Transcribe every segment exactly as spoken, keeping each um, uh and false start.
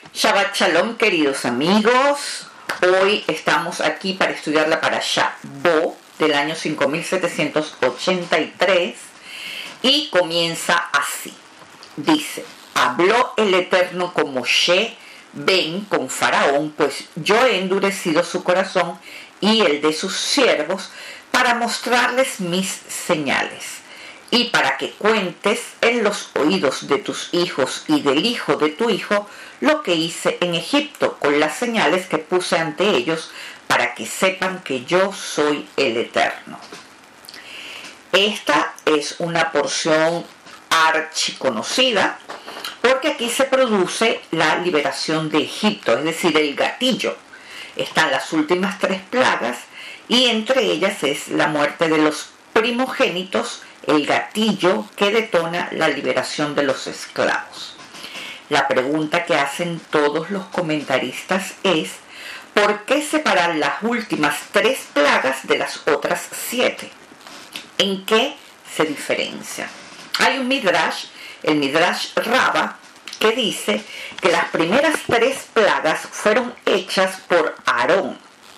Shabbat Shalom, queridos amigos. Hoy estamos aquí para estudiar la Parashá Bo del año cinco mil setecientos ochenta y tres y comienza así. Dice: habló el Eterno con Moshe, ven con Faraón, pues yo he endurecido su corazón y el de sus siervos para mostrarles mis señales, y para que cuentes en los oídos de tus hijos y del hijo de tu hijo lo que hice en Egipto con las señales que puse ante ellos, para que sepan que yo soy el Eterno. Esta es una porción archiconocida, porque aquí se produce la liberación de Egipto, es decir, el gatillo. Están las últimas tres plagas, y entre ellas es la muerte de los primogénitos, el gatillo que detona la liberación de los esclavos. La pregunta que hacen todos los comentaristas es: ¿por qué separar las últimas tres plagas de las otras siete? ¿En qué se diferencian? Hay un midrash, el midrash Rabba, que dice que las primeras tres plagas fueron hechas por Aarón.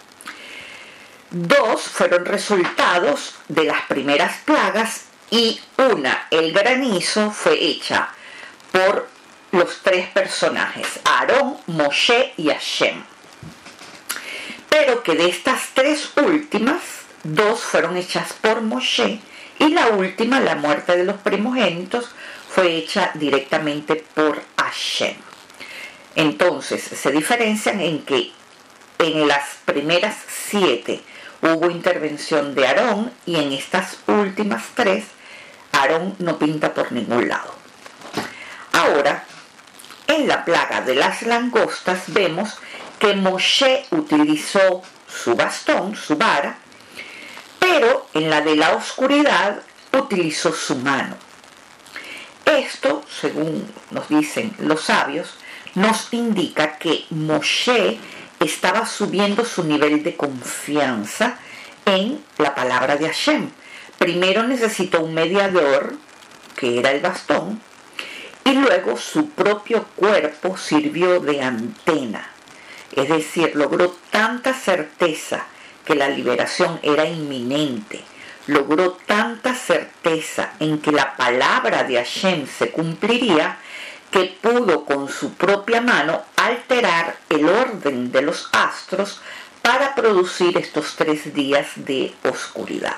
Dos fueron resultados de las primeras plagas y una, el granizo, fue hecha por los tres personajes, Aarón, Moshe y Hashem. Pero que de estas tres últimas, dos fueron hechas por Moshe y la última, la muerte de los primogénitos, fue hecha directamente por Hashem. Entonces se diferencian en que en las primeras siete hubo intervención de Aarón y en estas últimas tres Aarón no pinta por ningún lado. Ahora, en la plaga de las langostas vemos que Moshe utilizó su bastón, su vara, pero en la de la oscuridad utilizó su mano. Esto, según nos dicen los sabios, nos indica que Moshe estaba subiendo su nivel de confianza en la palabra de Hashem. Primero necesitó un mediador, que era el bastón, y luego su propio cuerpo sirvió de antena. Es decir, logró tanta certeza que la liberación era inminente, logró tanta certeza en que la palabra de Hashem se cumpliría, que pudo con su propia mano alterar el orden de los astros para producir estos tres días de oscuridad.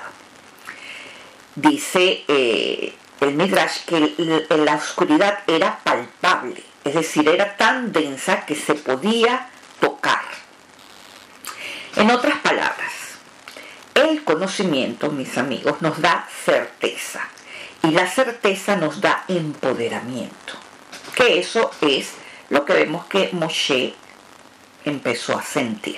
Dice eh, el Midrash que la oscuridad era palpable, es decir, era tan densa que se podía tocar. En otras palabras, el conocimiento, mis amigos, nos da certeza, y la certeza nos da empoderamiento, que eso es lo que vemos que Moshe empezó a sentir.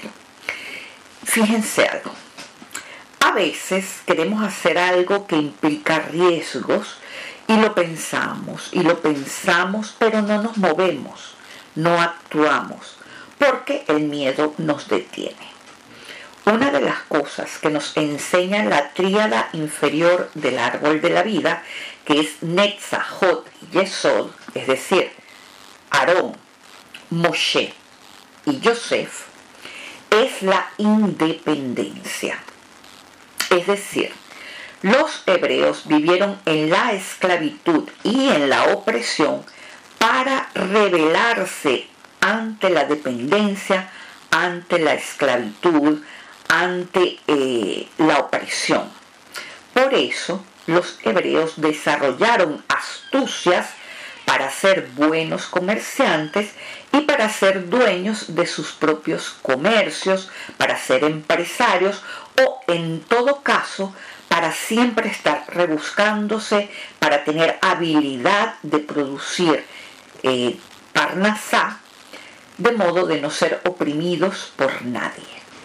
Fíjense algo. A veces queremos hacer algo que implica riesgos y lo pensamos y lo pensamos, pero no nos movemos, no actuamos, porque el miedo nos detiene. Una de las cosas que nos enseña la tríada inferior del árbol de la vida, que es Netzach, Hod y Yesod, es decir, Aarón, Moshe y Yosef, es la independencia. Es decir, los hebreos vivieron en la esclavitud y en la opresión para rebelarse ante la dependencia, ante la esclavitud, ante eh, la opresión. Por eso los hebreos desarrollaron astucias para ser buenos comerciantes y para ser dueños de sus propios comercios, para ser empresarios o, en todo caso, para siempre estar rebuscándose, para tener habilidad de producir eh, parnasá, de modo de no ser oprimidos por nadie.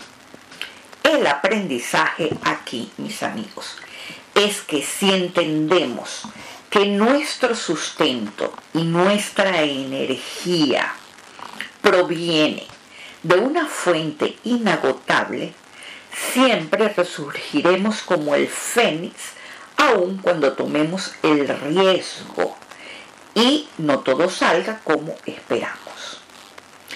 El aprendizaje aquí, mis amigos, es que si entendemos que nuestro sustento y nuestra energía proviene de una fuente inagotable, siempre resurgiremos como el fénix, aun cuando tomemos el riesgo y no todo salga como esperamos.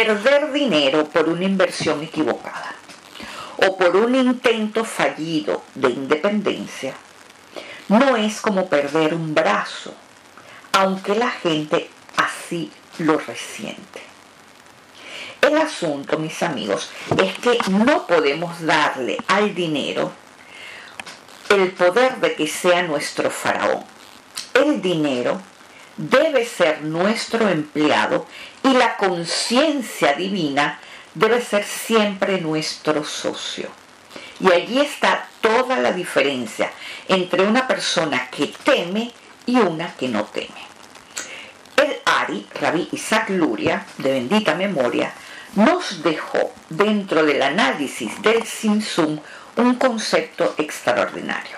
perder dinero por una inversión equivocada o por un intento fallido de independencia no es como perder un brazo, aunque la gente así lo resiente. El asunto, mis amigos, es que no podemos darle al dinero el poder de que sea nuestro faraón. El dinero debe ser nuestro empleado y la conciencia divina debe ser siempre nuestro socio. Y allí está toda la diferencia entre una persona que teme y una que no teme. El Ari, Rabí Isaac Luria, de bendita memoria, nos dejó dentro del análisis del Tzimtzum un concepto extraordinario.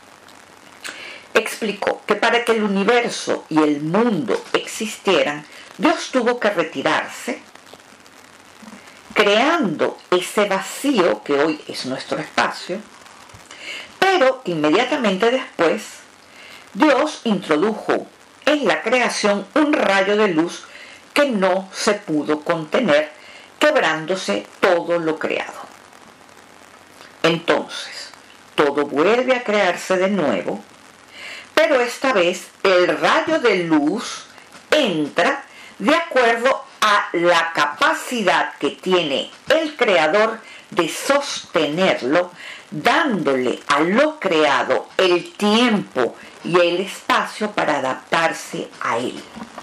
Explicó que para que el universo y el mundo existieran, Dios tuvo que retirarse, creando ese vacío que hoy es nuestro espacio, pero inmediatamente después Dios introdujo en la creación un rayo de luz que no se pudo contener, quebrándose todo lo creado. Entonces, todo vuelve a crearse de nuevo, pero esta vez el rayo de luz entra de acuerdo a la capacidad que tiene el creador de sostenerlo, dándole a lo creado el tiempo y el espacio para adaptarse a él.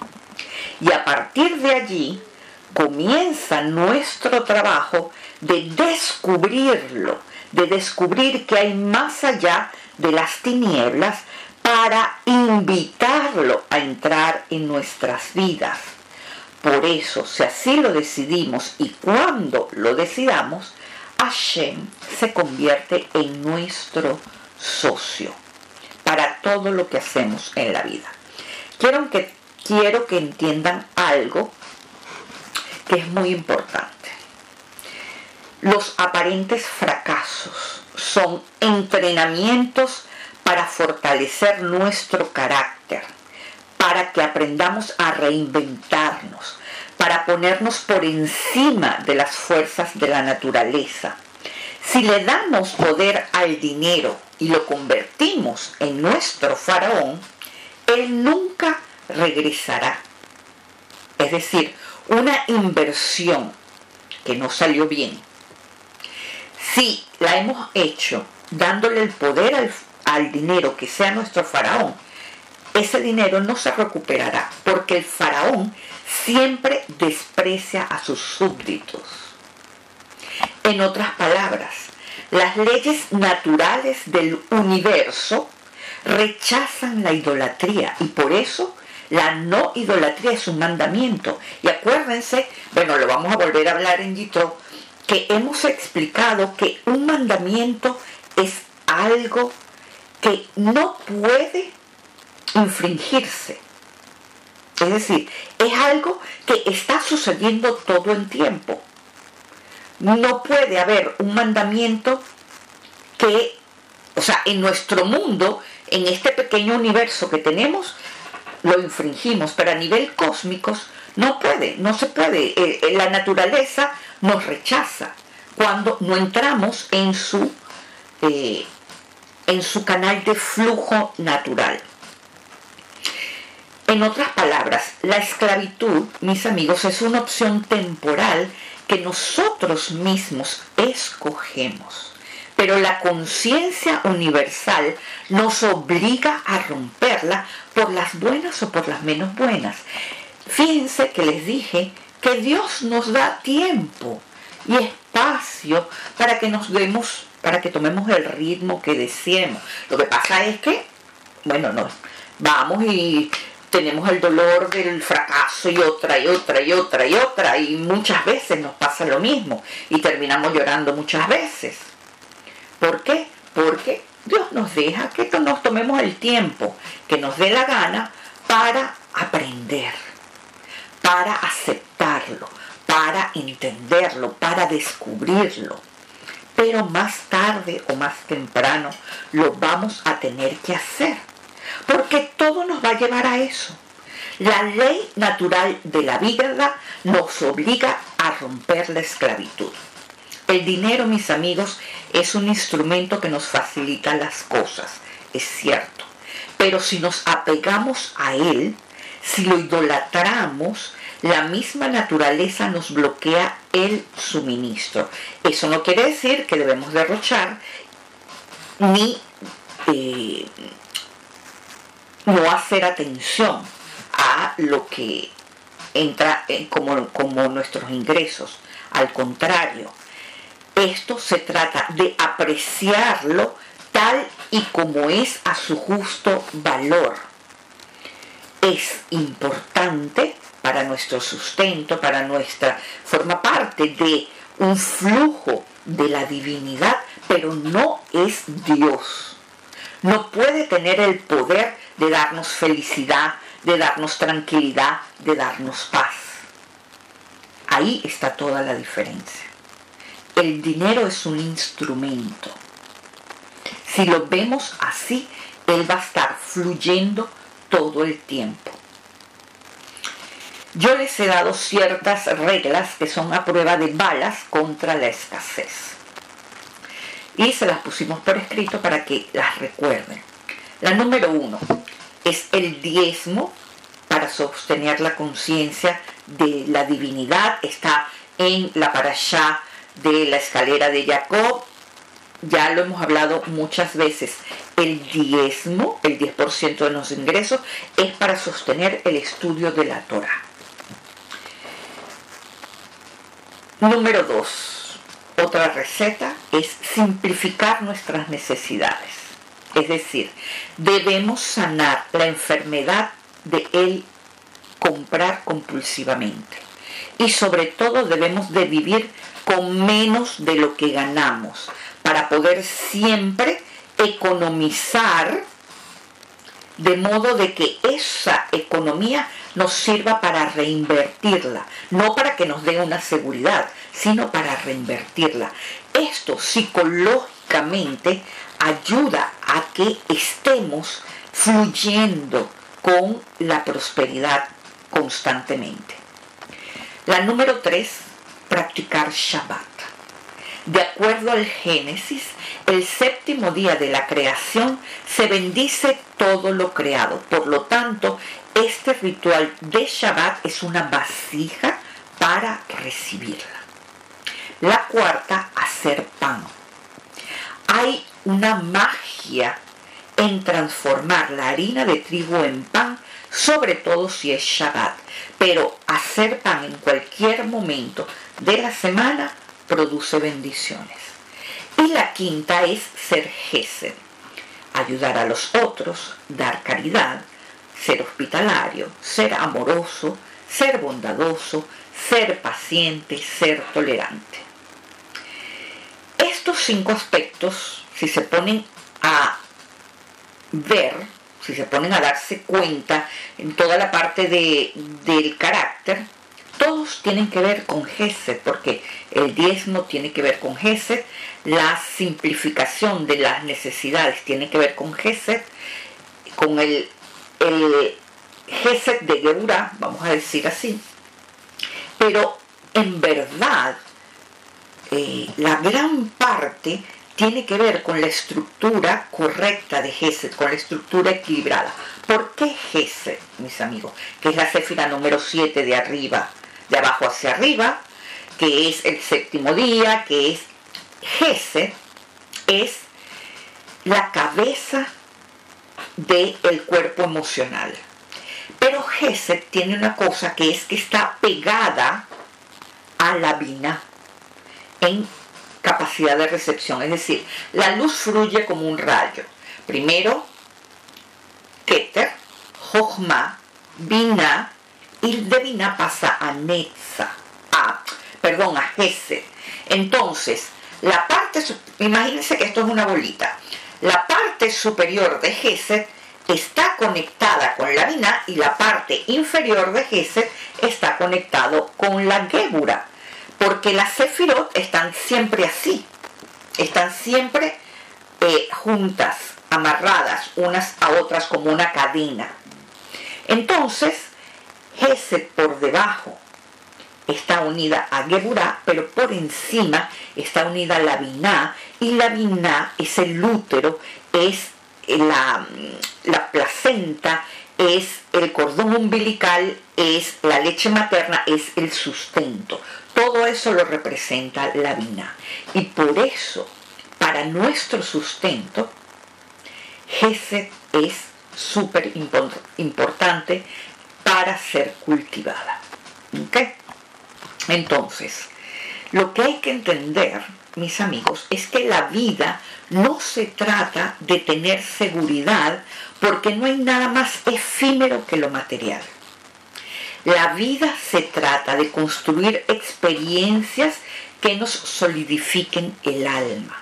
Y a partir de allí comienza nuestro trabajo de descubrirlo, de descubrir que hay más allá de las tinieblas para invitarlo a entrar en nuestras vidas. Por eso, si así lo decidimos y cuando lo decidamos, Hashem se convierte en nuestro socio para todo lo que hacemos en la vida. Quiero que, quiero que entiendan algo que es muy importante. Los aparentes fracasos son entrenamientos para fortalecer nuestro carácter, para que aprendamos a reinventarnos, para ponernos por encima de las fuerzas de la naturaleza. Si le damos poder al dinero y lo convertimos en nuestro faraón, él nunca regresará. Es decir, una inversión que no salió bien, si la hemos hecho dándole el poder al, al dinero que sea nuestro faraón, ese dinero no se recuperará, porque el faraón siempre desprecia a sus súbditos. En otras palabras, las leyes naturales del universo rechazan la idolatría y por eso la no idolatría es un mandamiento. Y acuérdense, bueno, lo vamos a volver a hablar en Yitro, que hemos explicado que un mandamiento es algo que no puede infringirse. Es decir, es algo que está sucediendo todo el tiempo. No puede haber un mandamiento que, o sea, en nuestro mundo, en este pequeño universo que tenemos, lo infringimos, pero a nivel cósmico no puede, no se puede. Eh, la naturaleza nos rechaza cuando no entramos en su, eh, en su canal de flujo natural. En otras palabras, la esclavitud, mis amigos, es una opción temporal que nosotros mismos escogemos, pero la conciencia universal nos obliga a romperla por las buenas o por las menos buenas. Fíjense que les dije que Dios nos da tiempo y espacio para que nos demos, para que tomemos el ritmo que deseemos. Lo que pasa es que, bueno, no, vamos y tenemos el dolor del fracaso y otra y otra y otra y otra y muchas veces nos pasa lo mismo y terminamos llorando muchas veces. ¿Por qué? Porque Dios nos deja que nos tomemos el tiempo que nos dé la gana para aprender, para aceptarlo, para entenderlo, para descubrirlo. Pero más tarde o más temprano lo vamos a tener que hacer, porque todo nos va a llevar a eso. La ley natural de la vida nos obliga a romper la esclavitud. El dinero, mis amigos, es un instrumento que nos facilita las cosas, es cierto. Pero si nos apegamos a él, si lo idolatramos, la misma naturaleza nos bloquea el suministro. Eso no quiere decir que debemos derrochar ni eh, no hacer atención a lo que entra eh, como, como nuestros ingresos. Al contrario, esto se trata de apreciarlo tal y como es a su justo valor. Es importante para nuestro sustento, para nuestra... forma parte de un flujo de la divinidad, pero no es Dios. No puede tener el poder de darnos felicidad, de darnos tranquilidad, de darnos paz. Ahí está toda la diferencia. El dinero es un instrumento. Si lo vemos así, él va a estar fluyendo todo el tiempo. Yo les he dado ciertas reglas que son a prueba de balas contra la escasez. Y se las pusimos por escrito para que las recuerden. La número uno es el diezmo para sostener la conciencia de la divinidad. Está en la parashá de la escalera de Jacob. Ya lo hemos hablado muchas veces. El diezmo, el diez por ciento de los ingresos, es para sostener el estudio de la Torah. Número dos, otra receta es simplificar nuestras necesidades. Es decir, debemos sanar la enfermedad de el comprar compulsivamente. Y sobre todo debemos de vivir con menos de lo que ganamos para poder siempre economizar, de modo de que esa economía nos sirva para reinvertirla, no para que nos dé una seguridad, sino para reinvertirla. Esto psicológicamente ayuda a que estemos fluyendo con la prosperidad constantemente. La número tres, practicar Shabbat. De acuerdo al Génesis, el séptimo día de la creación se bendice todo lo creado. Por lo tanto, este ritual de Shabbat es una vasija para recibirla. La cuarta, hacer pan. Hay una magia en transformar la harina de trigo en pan, sobre todo si es Shabbat. Pero hacer pan en cualquier momento de la semana produce bendiciones. Y la quinta es ser Gesed, ayudar a los otros, dar caridad, ser hospitalario, ser amoroso, ser bondadoso, ser paciente, ser tolerante. Estos cinco aspectos, si se ponen a ver, si se ponen a darse cuenta en toda la parte de, del carácter, todos tienen que ver con Gesed, porque el diezmo tiene que ver con Gesed, la simplificación de las necesidades tiene que ver con Gesed, con el, el Gesed de Geburah, vamos a decir así. Pero en verdad, eh, la gran parte tiene que ver con la estructura correcta de Gesed, con la estructura equilibrada. ¿Por qué Gesed, mis amigos? Que es la séfira número siete de arriba, de abajo hacia arriba, que es el séptimo día, que es Gesed, es la cabeza del cuerpo emocional. Pero Gesed tiene una cosa que es que está pegada a la Binah en capacidad de recepción, es decir, la luz fluye como un rayo. Primero, Keter, Jochma, Binah, y de Binah pasa a Netza, a, perdón, a Gesed. Entonces, la parte, imagínense que esto es una bolita, la parte superior de Gesed está conectada con la Binah y la parte inferior de Gesed está conectado con la Geburah, porque las Sefirot están siempre así, están siempre eh, juntas, amarradas unas a otras como una cadena. Entonces, Gesed por debajo está unida a Geburah, pero por encima está unida a la Biná, y la Biná es el útero, es la, la placenta, es el cordón umbilical, es la leche materna, es el sustento. Todo eso lo representa la Biná. Y por eso, para nuestro sustento, Gesed es súper importante para ser cultivada. ¿Okay? Entonces, lo que hay que entender, mis amigos, es que la vida no se trata de tener seguridad, porque no hay nada más efímero que lo material. La vida se trata de construir experiencias que nos solidifiquen el alma.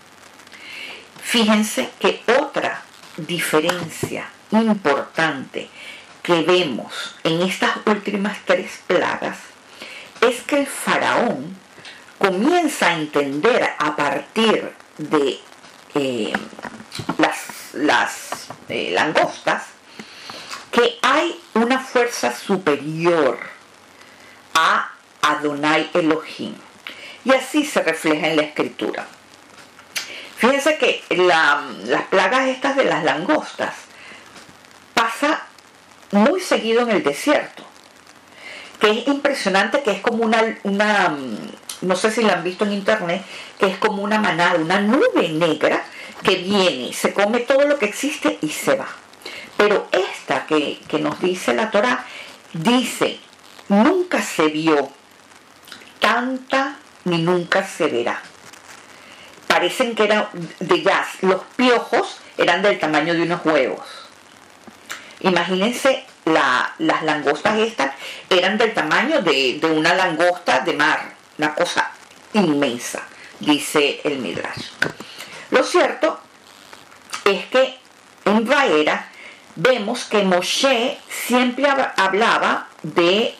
Fíjense que otra diferencia importante que vemos en estas últimas tres plagas es que el faraón comienza a entender a partir de eh, las, las eh, langostas que hay una fuerza superior a Adonai Elohim, y así se refleja en la escritura. Fíjense que la, las plagas estas de las langostas pasa muy seguido en el desierto, que es impresionante, que es como una, una, no sé si la han visto en internet, que es como una manada, una nube negra que viene, se come todo lo que existe y se va. Pero esta que, que nos dice la Torá, dice, nunca se vio tanta ni nunca se verá. Parecen que eran de jazz, los piojos eran del tamaño de unos huevos. Imagínense, la, las langostas estas eran del tamaño de, de una langosta de mar, una cosa inmensa, dice el Midrash. Lo cierto es que en Vaera vemos que Moshe siempre hablaba de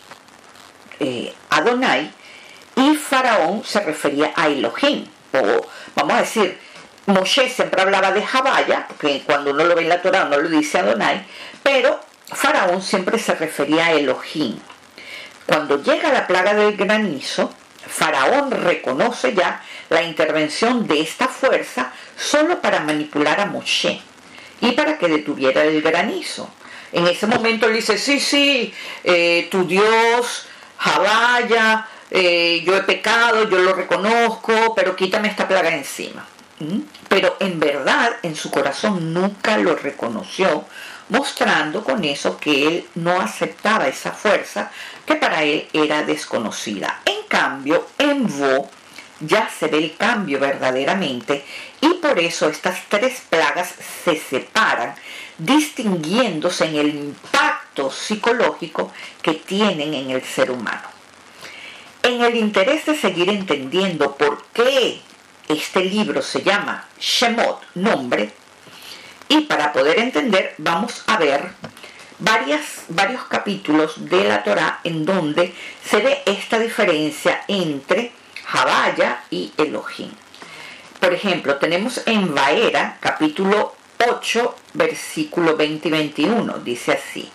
eh, Adonai, y Faraón se refería a Elohim, o vamos a decir, Moshe siempre hablaba de Jabaya, porque cuando uno lo ve en la Torá no lo dice Adonai, pero Faraón siempre se refería a Elohim. Cuando llega la plaga del granizo, Faraón reconoce ya la intervención de esta fuerza solo para manipular a Moshe y para que detuviera el granizo. En ese momento él dice, sí, sí, eh, tu Dios, Jabaya, eh, yo he pecado, yo lo reconozco, pero quítame esta plaga encima. ¿Mm? Pero en verdad, en su corazón nunca lo reconoció, mostrando con eso que él no aceptaba esa fuerza que para él era desconocida. En cambio, en Bo ya se ve el cambio verdaderamente, y por eso estas tres plagas se separan, distinguiéndose en el impacto psicológico que tienen en el ser humano. En el interés de seguir entendiendo por qué este libro se llama Shemot, nombre, y para poder entender vamos a ver varias, varios capítulos de la Torá en donde se ve esta diferencia entre Jabaya y Elohim. Por ejemplo, tenemos en Vaera, capítulo ocho, versículo veinte y veintiuno, dice así: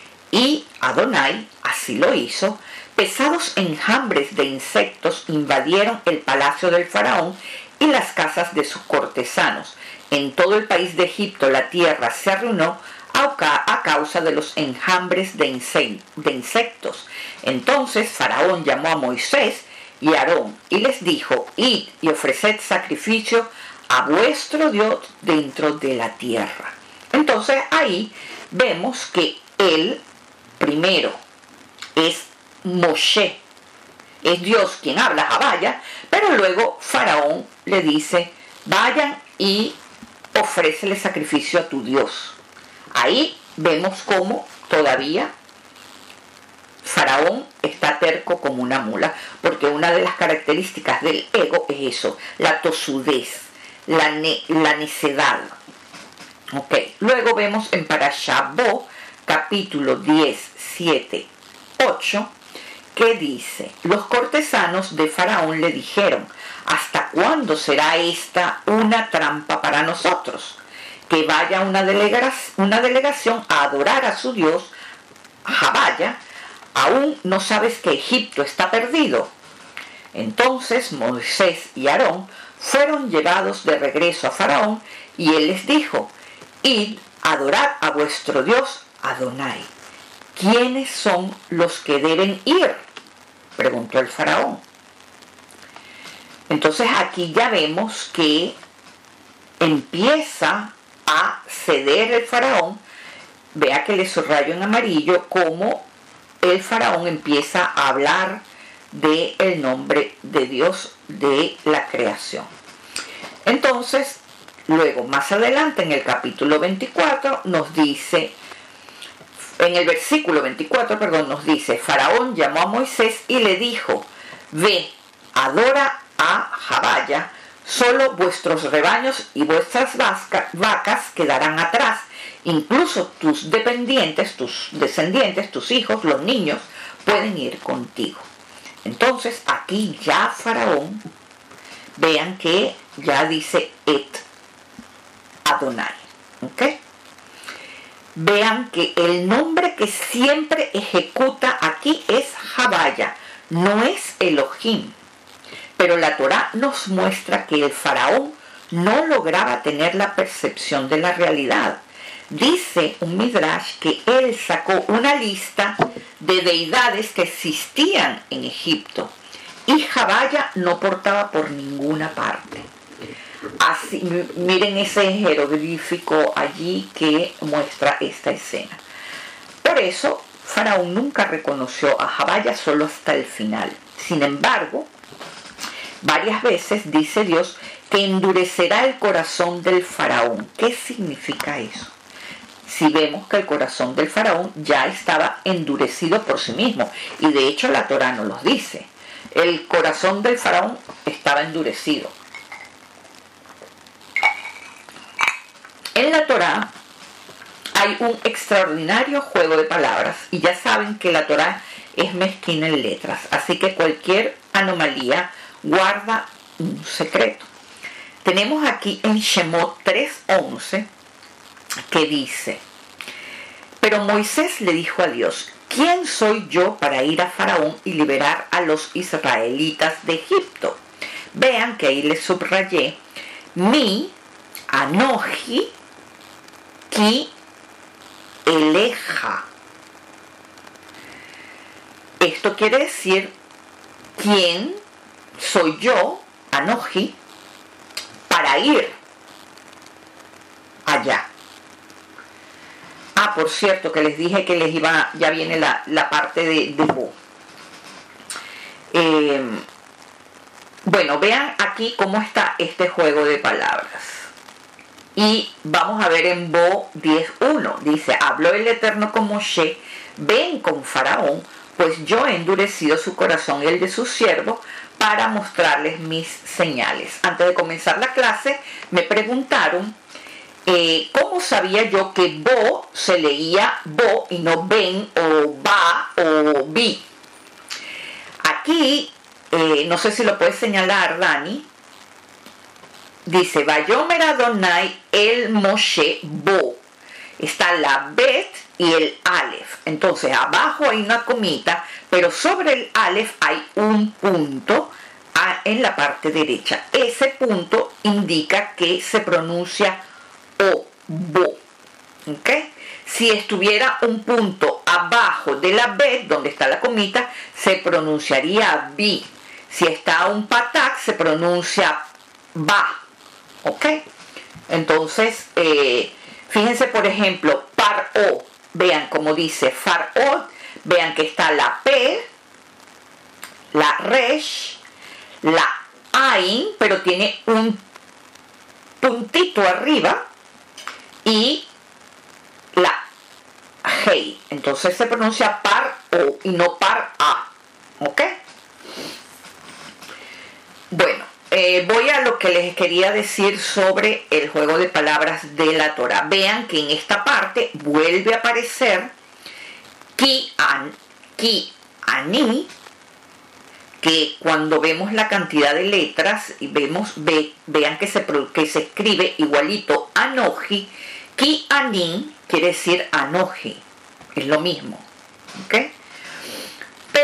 y Adonai así lo hizo, pesados enjambres de insectos invadieron el palacio del faraón y las casas de sus cortesanos. En todo el país de Egipto la tierra se arruinó a causa de los enjambres de insectos. Entonces Faraón llamó a Moisés y a Aarón y les dijo: id y ofreced sacrificio a vuestro Dios dentro de la tierra. Entonces ahí vemos que él primero es Moshe, es Dios quien habla a Jabaya, pero luego Faraón le dice: vayan y ofrécele sacrificio a tu Dios. Ahí vemos cómo todavía Faraón está terco como una mula, porque una de las características del ego es eso, la tosudez, la, ne la necedad. Okay. Luego vemos en Parashá Bo, capítulo diez, siete, ocho, que dice: los cortesanos de Faraón le dijeron: ¿hasta cuándo será esta una trampa para nosotros? Que vaya una, delega una delegación a adorar a su Dios, Jabaya, ¿aún no sabes que Egipto está perdido? Entonces Moisés y Aarón fueron llevados de regreso a Faraón, y él les dijo: id, adorad a vuestro Dios Adonai. ¿Quiénes son los que deben ir?, preguntó el Faraón. Entonces aquí ya vemos que empieza a ceder el Faraón. Vea que le subrayo en amarillo cómo el Faraón empieza a hablar del nombre de Dios de la creación. Entonces, luego más adelante en el capítulo veinticuatro nos dice, en el versículo veinticuatro, perdón, nos dice: Faraón llamó a Moisés y le dijo: ve, adora a Jabaya, solo vuestros rebaños y vuestras vacas quedarán atrás, incluso tus dependientes, tus descendientes, tus hijos, los niños, pueden ir contigo. Entonces aquí ya Faraón, vean que ya dice et Adonai, ¿ok? Vean que el nombre que siempre ejecuta aquí es Jabaya, no es Elohim. Pero la Torá nos muestra que el Faraón no lograba tener la percepción de la realidad. Dice un Midrash que él sacó una lista de deidades que existían en Egipto, y Jabaya no portaba por ninguna parte. Así, miren ese jeroglífico allí que muestra esta escena. Por eso Faraón nunca reconoció a Jabaya, solo hasta el final. Sin embargo, varias veces dice Dios que endurecerá el corazón del Faraón. ¿Qué significa eso? Si vemos que el corazón del Faraón ya estaba endurecido por sí mismo, y de hecho la Torá nos lo dice, el corazón del Faraón estaba endurecido. En la Torá hay un extraordinario juego de palabras, y ya saben que la Torá es mezquina en letras, así que cualquier anomalía guarda un secreto. Tenemos aquí en Shemot tres once que dice: pero Moisés le dijo a Dios: ¿quién soy yo para ir a Faraón y liberar a los israelitas de Egipto? Vean que ahí les subrayé: mi anoji ki eleja. Esto quiere decir: ¿quién soy yo, anoji, para ir allá? Ah, por cierto, que les dije que les iba, ya viene la, la parte de, de Bo. Eh, bueno, vean aquí cómo está este juego de palabras. Y vamos a ver en Bo diez uno. Dice: habló el Eterno con Moshe: ven con Faraón, pues yo he endurecido su corazón y el de sus siervos para mostrarles mis señales. Antes de comenzar la clase me preguntaron eh, cómo sabía yo que Bo se leía Bo y no ven o va o vi. Aquí, eh, no sé si lo puedes señalar, Dani. Dice: Vayomer Adonai el Moshe Bo. Está la Bet y el Aleph. Entonces abajo hay una comita, pero sobre el Aleph hay un punto a, en la parte derecha. Ese punto indica que se pronuncia O, Bo. ¿Ok? Si estuviera un punto abajo de la Bet, donde está la comita, se pronunciaría Bi. Si está un patak, se pronuncia Ba. ¿Ok? Entonces, eh, fíjense, por ejemplo, Par-O. Vean cómo dice Far-O. Vean que está la P, la Resh, la Ain, pero tiene un puntito arriba, y la Hei. Entonces se pronuncia Par-O y no Par-A. ¿Ok? Bueno. Eh, voy a lo que les quería decir sobre el juego de palabras de la Torá. Vean que en esta parte vuelve a aparecer ki, an, ki ani, que cuando vemos la cantidad de letras y vemos, ve, vean que se, que se escribe igualito anoji. Ki ani quiere decir anoji, es lo mismo. ¿Okay?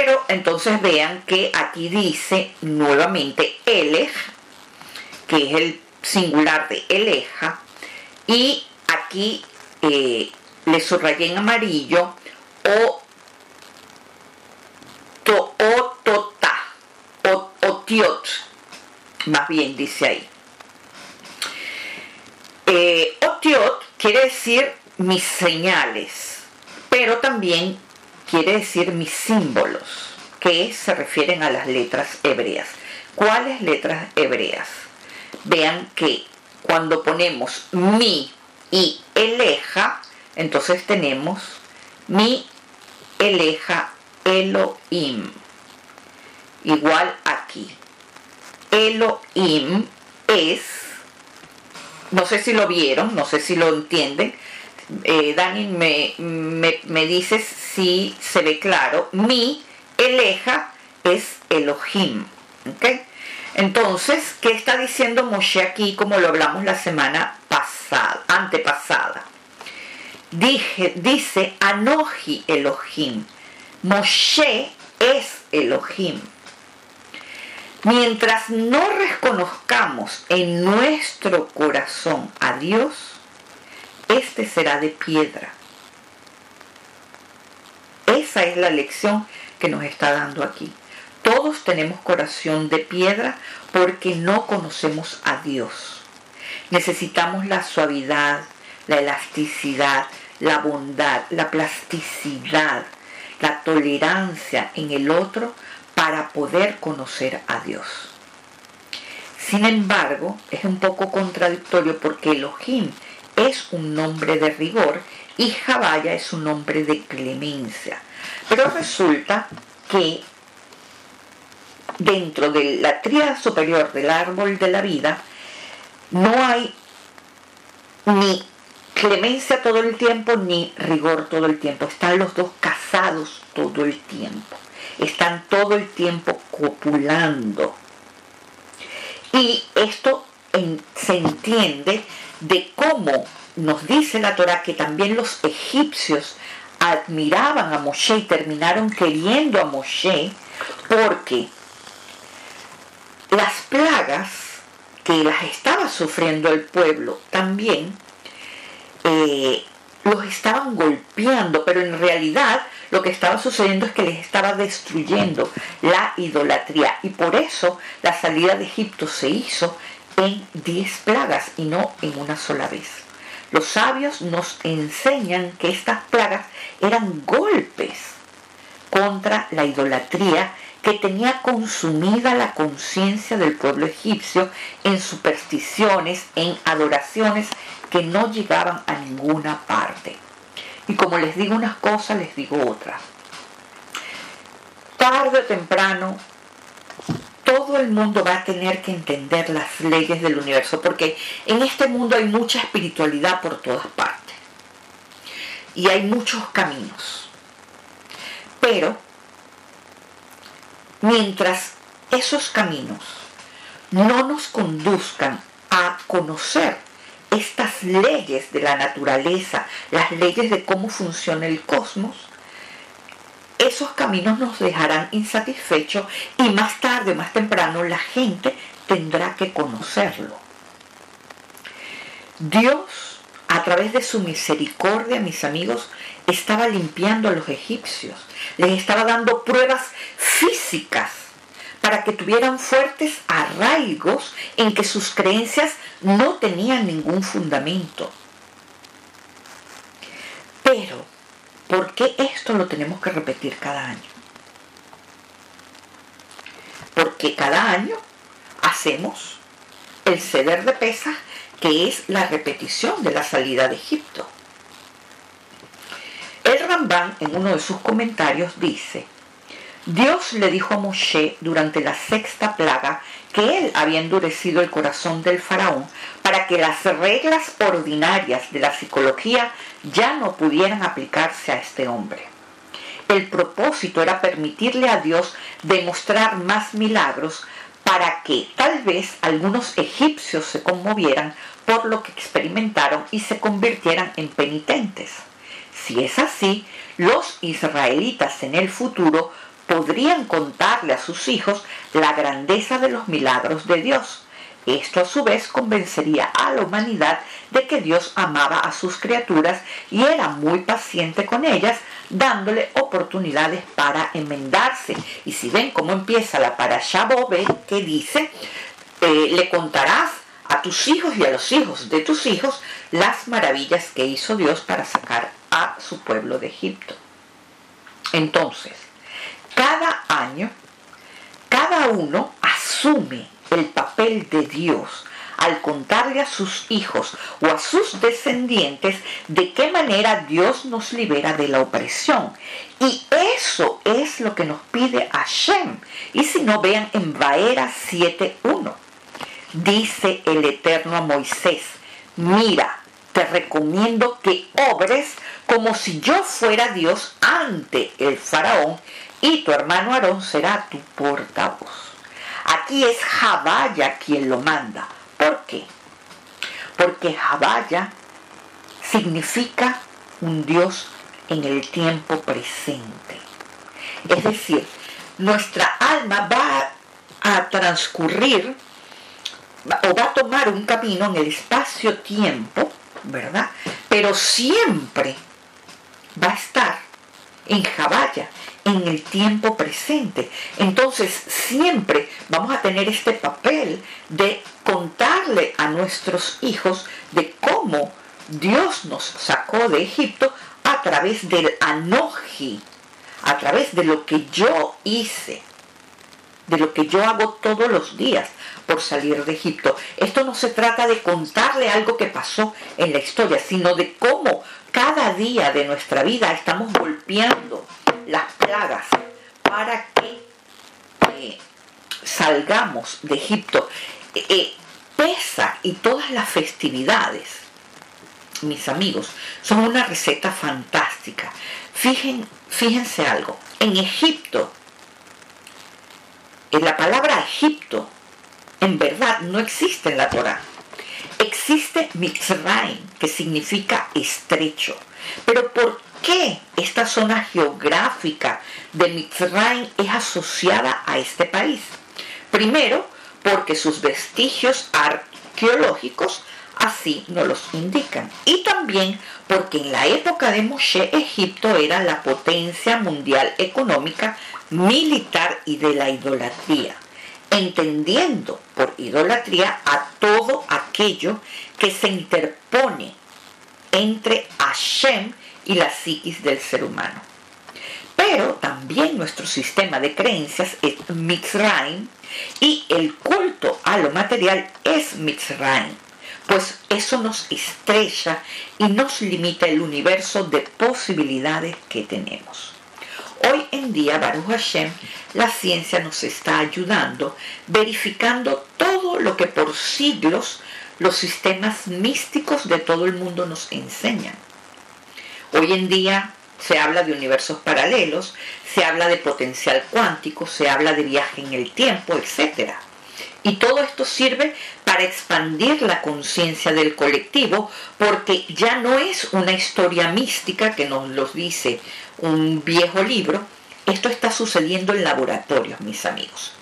Pero entonces vean que aquí dice nuevamente Elej, que es el singular de Eleja, y aquí eh, le subrayé en amarillo o to, o tota, o, otiot, más bien dice ahí. Eh, otiot quiere decir mis señales, pero también quiere decir mis símbolos, que se refieren a las letras hebreas. ¿Cuáles letras hebreas? Vean que cuando ponemos mi y eleja, entonces tenemos mi, eleja, Elohim. Igual aquí. Elohim es, no sé si lo vieron, no sé si lo entienden. Eh, Dani, me, me, me dices si se ve claro. Mi, eleja, es Elohim. ¿Ok? Entonces, ¿qué está diciendo Moshe aquí, como lo hablamos la semana pasada, antepasada? Dije, dice Anoji Elohim. Moshe es Elohim. Mientras no reconozcamos en nuestro corazón a Dios, este será de piedra. Esa es la lección que nos está dando aquí. Todos tenemos corazón de piedra porque no conocemos a Dios. Necesitamos la suavidad, la elasticidad, la bondad, la plasticidad, la tolerancia en el otro para poder conocer a Dios. Sin embargo, es un poco contradictorio porque Elohim es un nombre de rigor y Jabaya es un nombre de clemencia. Pero resulta que dentro de la tríada superior del árbol de la vida no hay ni clemencia todo el tiempo ni rigor todo el tiempo. Están los dos casados todo el tiempo. Están todo el tiempo copulando. Y esto en, se entiende de cómo nos dice la Torá que también los egipcios admiraban a Moshe y terminaron queriendo a Moshe porque las plagas que las estaba sufriendo el pueblo también eh, los estaban golpeando, pero en realidad lo que estaba sucediendo es que les estaba destruyendo la idolatría, y por eso la salida de Egipto se hizo en diez plagas y no en una sola vez. Los sabios nos enseñan que estas plagas eran golpes contra la idolatría que tenía consumida la conciencia del pueblo egipcio en supersticiones, en adoraciones que no llegaban a ninguna parte. Y como les digo unas cosas, les digo otras. Tarde o temprano, todo el mundo va a tener que entender las leyes del universo, porque en este mundo hay mucha espiritualidad por todas partes. Y hay muchos caminos. Pero, mientras esos caminos no nos conduzcan a conocer estas leyes de la naturaleza, las leyes de cómo funciona el cosmos, esos caminos nos dejarán insatisfechos y más tarde o más temprano la gente tendrá que conocerlo. Dios, a través de su misericordia, mis amigos, estaba limpiando a los egipcios, les estaba dando pruebas físicas para que tuvieran fuertes arraigos en que sus creencias no tenían ningún fundamento. Pero, ¿por qué esto lo tenemos que repetir cada año? Porque cada año hacemos el Seder de Pesaj, que es la repetición de la salida de Egipto. El Rambán, en uno de sus comentarios, dice: Dios le dijo a Moshe durante la sexta plaga que él había endurecido el corazón del faraón para que las reglas ordinarias de la psicología ya no pudieran aplicarse a este hombre. El propósito era permitirle a Dios demostrar más milagros para que tal vez algunos egipcios se conmovieran por lo que experimentaron y se convirtieran en penitentes. Si es así, los israelitas en el futuro podrían contarle a sus hijos la grandeza de los milagros de Dios. Esto a su vez convencería a la humanidad de que Dios amaba a sus criaturas y era muy paciente con ellas, dándole oportunidades para enmendarse. Y si ven cómo empieza la Parashá Bo, ven que dice, eh, le contarás a tus hijos y a los hijos de tus hijos las maravillas que hizo Dios para sacar a su pueblo de Egipto. Entonces, cada año, cada uno asume el papel de Dios al contarle a sus hijos o a sus descendientes de qué manera Dios nos libera de la opresión. Y eso es lo que nos pide Hashem. Y si no, vean en Vaera siete uno. Dice el Eterno a Moisés, mira, te recomiendo que obres como si yo fuera Dios ante el faraón y tu hermano Aarón será tu portavoz. Aquí es Jabaya quien lo manda. ¿Por qué? Porque Jabaya significa un Dios en el tiempo presente. Es decir, nuestra alma va a transcurrir o va a tomar un camino en el espacio-tiempo, ¿verdad? Pero siempre va a estar en Jabaya, en el tiempo presente. Entonces siempre vamos a tener este papel de contarle a nuestros hijos de cómo Dios nos sacó de Egipto a través del Anoji, a través de lo que yo hice, de lo que yo hago todos los días por salir de Egipto. Esto no se trata de contarle algo que pasó en la historia, sino de cómo cada día de nuestra vida estamos golpeando las plagas para que eh, salgamos de Egipto. Eh, eh, Pesach y todas las festividades, mis amigos, son una receta fantástica. Fíjen, fíjense algo. En Egipto, en la palabra Egipto, en verdad no existe en la Torá. Existe Mitzrayim, que significa estrecho. Pero ¿por qué esta zona geográfica de Mitzrayim es asociada a este país? Primero, porque sus vestigios arqueológicos así nos los indican. Y también porque en la época de Moshe, Egipto era la potencia mundial económica, militar y de la idolatría, entendiendo por idolatría a todo aquello que se interpone entre Hashem y la psiquis del ser humano. Pero también nuestro sistema de creencias es Mitzrayim y el culto a lo material es Mitzrayim, pues eso nos estrecha y nos limita el universo de posibilidades que tenemos. Hoy en día, Baruch Hashem, la ciencia nos está ayudando, verificando todo lo que por siglos los sistemas místicos de todo el mundo nos enseñan. Hoy en día se habla de universos paralelos, se habla de potencial cuántico, se habla de viaje en el tiempo, etcétera. Y todo esto sirve para expandir la conciencia del colectivo, porque ya no es una historia mística que nos lo dice un viejo libro. Esto está sucediendo en laboratorios, mis amigos.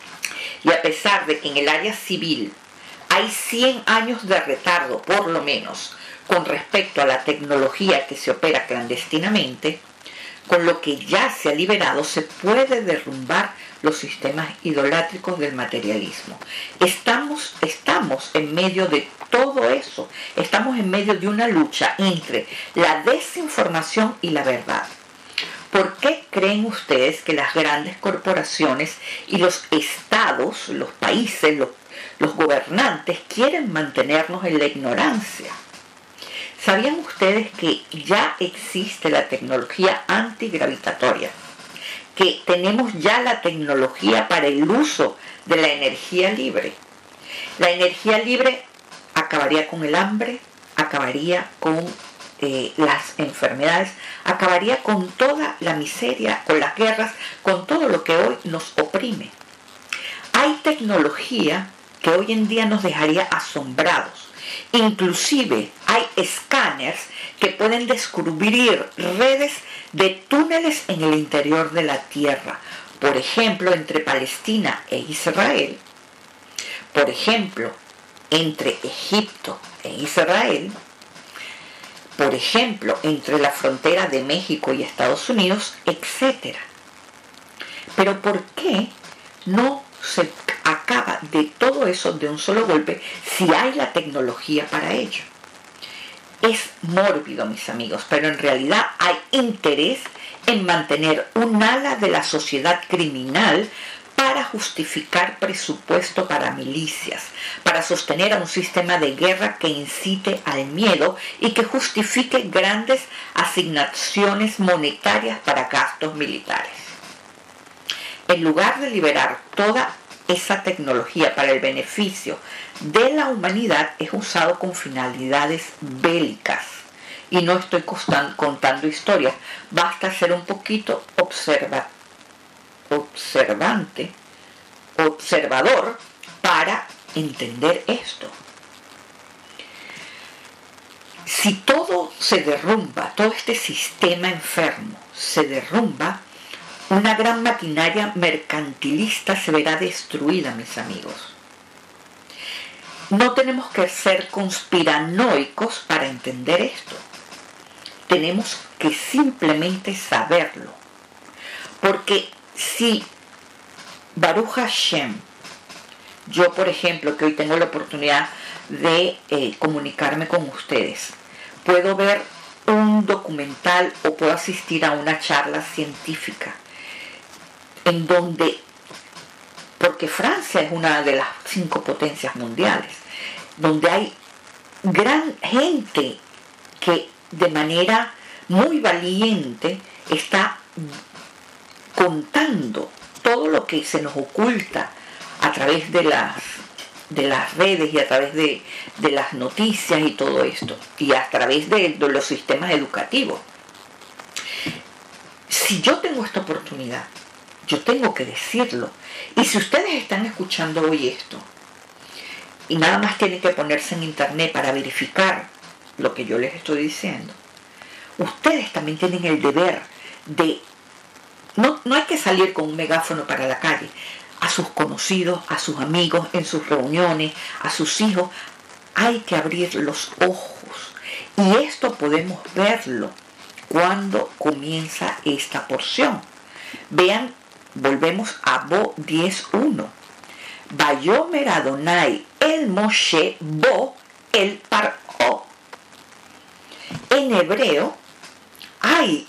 Y a pesar de que en el área civil hay cien años de retardo, por lo menos, con respecto a la tecnología que se opera clandestinamente, con lo que ya se ha liberado se puede derrumbar los sistemas idolátricos del materialismo. Estamos, estamos en medio de todo eso, estamos en medio de una lucha entre la desinformación y la verdad. ¿Por qué creen ustedes que las grandes corporaciones y los estados, los países, los, los gobernantes quieren mantenernos en la ignorancia? ¿Sabían ustedes que ya existe la tecnología antigravitatoria? Que tenemos ya la tecnología para el uso de la energía libre. La energía libre acabaría con el hambre, acabaría con eh, las enfermedades, acabaría con toda la miseria, con las guerras, con todo lo que hoy nos oprime. Hay tecnología que hoy en día nos dejaría asombrados. Inclusive hay escáneres que pueden descubrir redes de túneles en el interior de la Tierra. Por ejemplo, entre Palestina e Israel. Por ejemplo, entre Egipto e Israel. Por ejemplo, entre la frontera de México y Estados Unidos, etcétera. Pero ¿por qué no se acaba de todo eso de un solo golpe si hay la tecnología para ello? Es mórbido, mis amigos, pero en realidad hay interés en mantener un ala de la sociedad criminal para justificar presupuesto para milicias, para sostener a un sistema de guerra que incite al miedo y que justifique grandes asignaciones monetarias para gastos militares. En lugar de liberar toda esa tecnología para el beneficio de la humanidad, es usado con finalidades bélicas. Y no estoy contando historias, basta ser un poquito observa, observante, observador para entender esto. Si todo se derrumba, todo este sistema enfermo se derrumba, una gran maquinaria mercantilista se verá destruida, mis amigos. No tenemos que ser conspiranoicos para entender esto. Tenemos que simplemente saberlo. Porque si Baruch Hashem, yo por ejemplo, que hoy tengo la oportunidad de eh, comunicarme con ustedes, puedo ver un documental o puedo asistir a una charla científica en donde, porque Francia es una de las cinco potencias mundiales, donde hay gran gente que de manera muy valiente está contando todo lo que se nos oculta a través de las, de las redes y a través de, de las noticias y todo esto, y a través de, de los sistemas educativos. Si yo tengo esta oportunidad, yo tengo que decirlo. Y si ustedes están escuchando hoy esto, y nada más tienen que ponerse en internet para verificar lo que yo les estoy diciendo, ustedes también tienen el deber de, no, no hay que salir con un megáfono para la calle, a sus conocidos, a sus amigos, en sus reuniones, a sus hijos, hay que abrir los ojos. Y esto podemos verlo cuando comienza esta porción. Vean, volvemos a Bo diez uno. Vayomer Adonai el Moshe Bo el Paró. En hebreo hay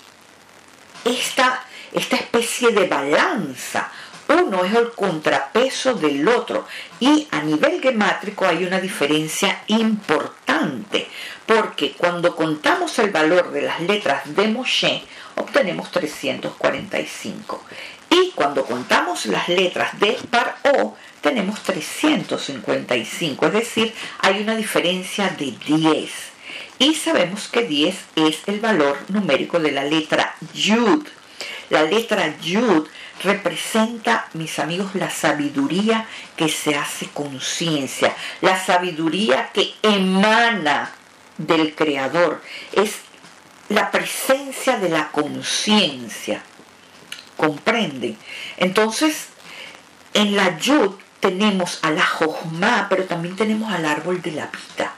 esta, esta especie de balanza. Uno es el contrapeso del otro. Y a nivel gemátrico hay una diferencia importante. Porque cuando contamos el valor de las letras de Moshe, obtenemos trescientos cuarenta y cinco. Y cuando contamos las letras de Paró, tenemos trescientos cincuenta y cinco. Es decir, hay una diferencia de diez. Y sabemos que diez es el valor numérico de la letra Yud. La letra Yud representa, mis amigos, la sabiduría que se hace conciencia, la sabiduría que emana del Creador. Es la presencia de la conciencia. ¿Comprenden? Entonces, en la Yud tenemos a la Jochma, pero también tenemos al árbol de la vida.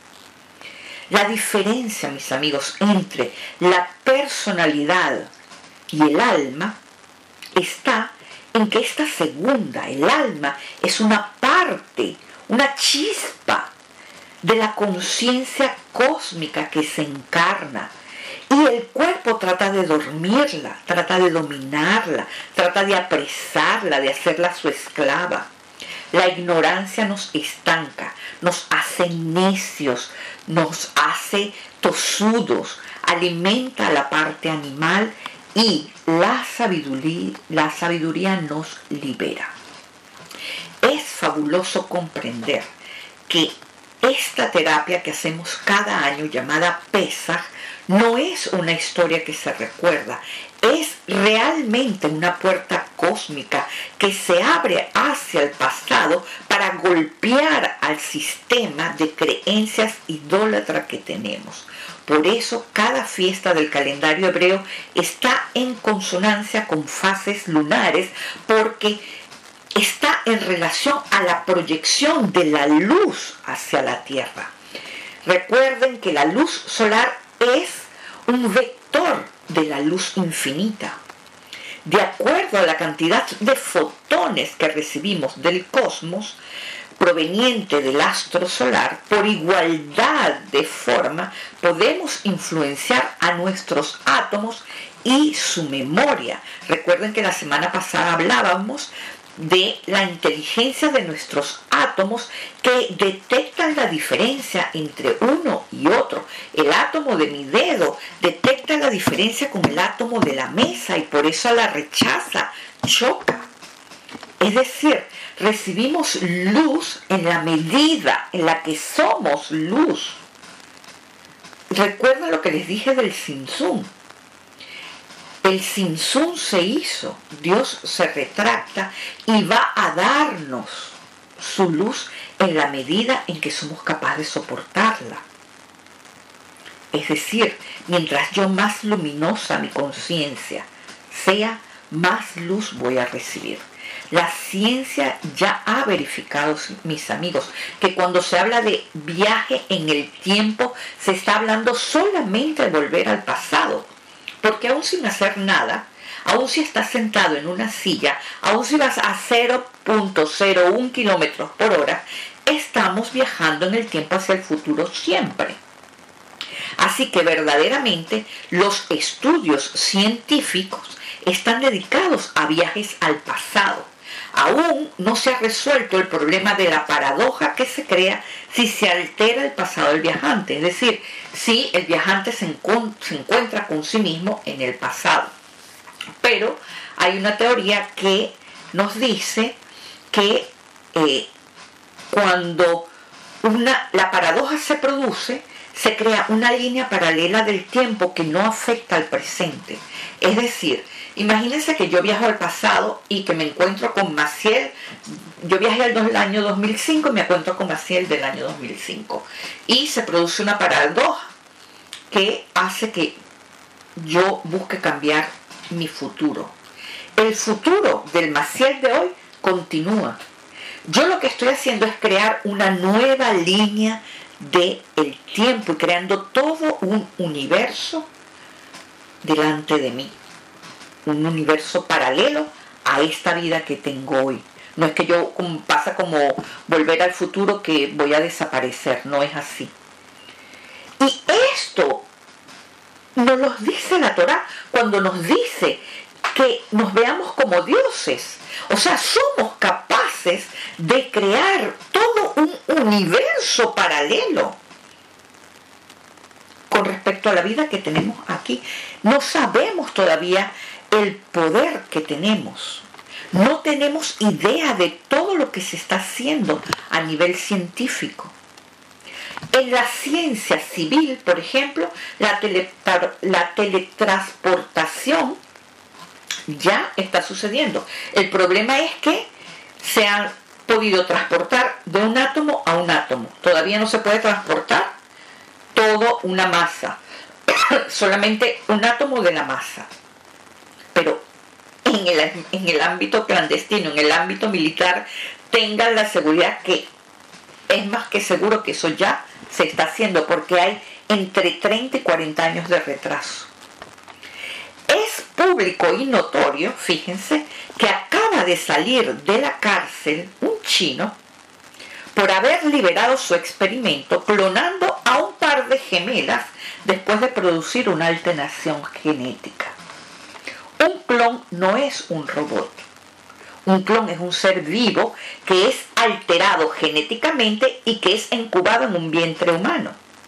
La diferencia, mis amigos, entre la personalidad y el alma está en que esta segunda, el alma, es una parte, una chispa de la conciencia cósmica que se encarna. Y el cuerpo trata de dormirla, trata de dominarla, trata de apresarla, de hacerla su esclava. La ignorancia nos estanca, nos hace necios, nos hace tosudos, alimenta la parte animal y la sabiduría, la sabiduría nos libera. Es fabuloso comprender que esta terapia que hacemos cada año, llamada Pesaj, no es una historia que se recuerda, es realmente una puerta cósmica que se abre hacia el pasado para golpear al sistema de creencias idólatras que tenemos. Por eso cada fiesta del calendario hebreo está en consonancia con fases lunares, porque está en relación a la proyección de la luz hacia la Tierra. Recuerden que la luz solar es un vector de la luz infinita. De acuerdo a la cantidad de fotones que recibimos del cosmos, proveniente del astro solar, por igualdad de forma podemos influenciar a nuestros átomos y su memoria. Recuerden que la semana pasada hablábamos de la inteligencia de nuestros átomos que detectan la diferencia entre uno y otro. El átomo de mi dedo detecta la diferencia con el átomo de la mesa y por eso la rechaza, choca. Es decir, recibimos luz en la medida en la que somos luz. Recuerden lo que les dije del Tzimtzum. El Tzimtzum se hizo, Dios se retracta y va a darnos su luz en la medida en que somos capaces de soportarla. Es decir, mientras yo más luminosa mi conciencia sea, más luz voy a recibir. La ciencia ya ha verificado, mis amigos, que cuando se habla de viaje en el tiempo, se está hablando solamente de volver al pasado. Porque aún sin hacer nada, aún si estás sentado en una silla, aún si vas a cero punto cero uno kilómetros por hora, estamos viajando en el tiempo hacia el futuro siempre. Así que verdaderamente los estudios científicos están dedicados a viajes al pasado. Aún no se ha resuelto el problema de la paradoja que se crea si se altera el pasado del viajante, es decir, si el viajante se, encu- se encuentra con sí mismo en el pasado. Pero hay una teoría que nos dice que eh, cuando una, la paradoja se produce, se crea una línea paralela del tiempo que no afecta al presente. Es decir, imagínense que yo viajo al pasado y que me encuentro con Maciel. Yo viajé al año dos mil cinco y me encuentro con Maciel del año dos mil cinco. Y se produce una paradoja que hace que yo busque cambiar mi futuro. El futuro del Maciel de hoy continúa. Yo lo que estoy haciendo es crear una nueva línea del tiempo y creando todo un universo delante de mí. Un universo paralelo a esta vida que tengo hoy. No es que yo, como pasa como volver al futuro, que voy a desaparecer, no es así. Y esto nos lo dice la Torá cuando nos dice que nos veamos como dioses. O sea, somos capaces de crear todo un universo paralelo con respecto a la vida que tenemos aquí. No sabemos todavía el poder que tenemos. No tenemos idea de todo lo que se está haciendo a nivel científico. En la ciencia civil, por ejemplo, la, tele, la teletransportación ya está sucediendo. El problema es que se han podido transportar de un átomo a un átomo. Todavía no se puede transportar toda una masa, solamente un átomo de la masa. Pero en el, en el ámbito clandestino, en el ámbito militar, tengan la seguridad que es más que seguro que eso ya se está haciendo, porque hay entre treinta y cuarenta años de retraso. Es público y notorio, fíjense, que acaba de salir de la cárcel un chino por haber liberado su experimento clonando a un par de gemelas después de producir una alteración genética. Un clon no es un robot. Un clon es un ser vivo que es alterado genéticamente y que es incubado en un vientre humano.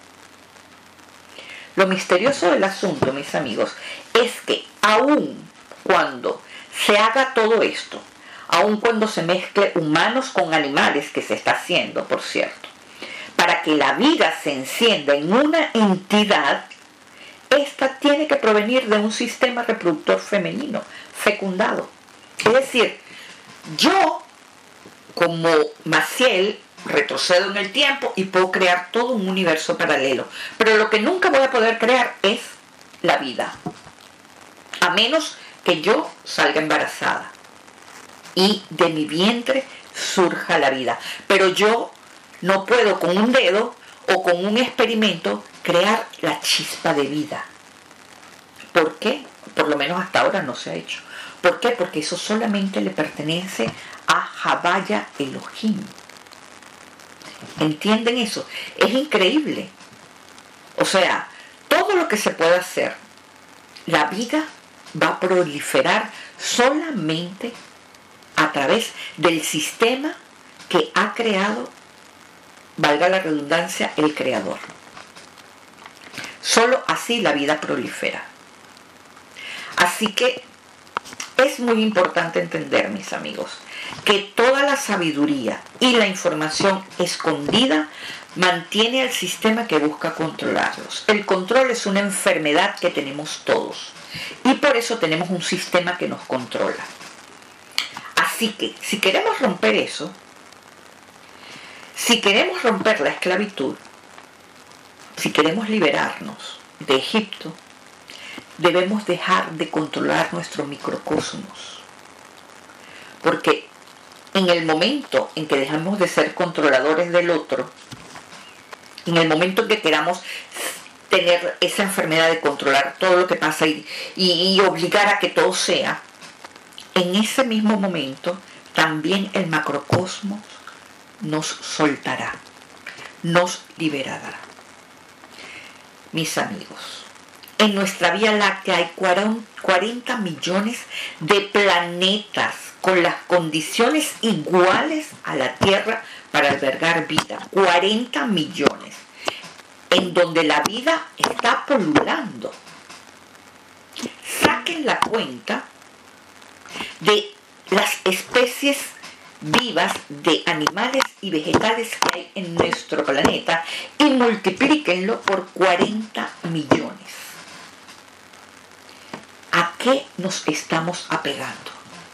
Lo misterioso del asunto, mis amigos, es que aun cuando se haga todo esto, aun cuando se mezcle humanos con animales, que se está haciendo, por cierto, para que la vida se encienda en una entidad, esta tiene que provenir de un sistema reproductor femenino, fecundado. Es decir, yo, como Maciel, retrocedo en el tiempo y puedo crear todo un universo paralelo. Pero lo que nunca voy a poder crear es la vida. A menos que yo salga embarazada y de mi vientre surja la vida. Pero yo no puedo con un dedo o con un experimento crear la chispa de vida. ¿Por qué? Por lo menos hasta ahora no se ha hecho. ¿Por qué? Porque eso solamente le pertenece a Havaya Elohim. ¿Entienden eso? Es increíble. O sea, todo lo que se puede hacer, la vida va a proliferar solamente a través del sistema que ha creado, valga la redundancia, el creador. Solo así la vida prolifera. Así que es muy importante entender, mis amigos, que toda la sabiduría y la información escondida mantiene al sistema que busca controlarlos. El control es una enfermedad que tenemos todos y por eso tenemos un sistema que nos controla. Así que, si queremos romper eso, si queremos romper la esclavitud, si queremos liberarnos de Egipto, debemos dejar de controlar nuestro microcosmos. Porque en el momento en que dejamos de ser controladores del otro, en el momento en que queramos tener esa enfermedad de controlar todo lo que pasa y, y, y obligar a que todo sea, en ese mismo momento también el macrocosmos nos soltará, nos liberará. Mis amigos, en nuestra Vía Láctea hay cuarenta millones de planetas con las condiciones iguales a la Tierra para albergar vida. cuarenta millones, en donde la vida está pululando. Saquen la cuenta de las especies vivas de animales y vegetales que hay en nuestro planeta y multiplíquenlo por cuarenta millones. ¿A qué nos estamos apegando?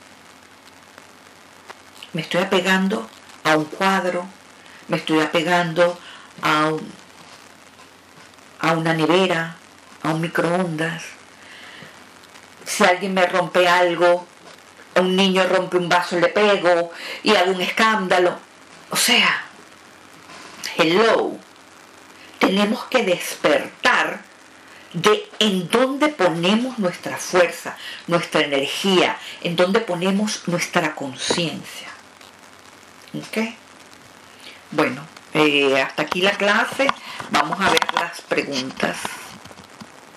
Me estoy apegando a un cuadro, me estoy apegando a, un, a una nevera, a un microondas. Si alguien me rompe algo, un niño rompe un vaso, le pego y hago un escándalo. O sea, hello, tenemos que despertar de en dónde ponemos nuestra fuerza, nuestra energía, en dónde ponemos nuestra conciencia. ¿Ok? Bueno, eh, hasta aquí la clase. Vamos a ver las preguntas.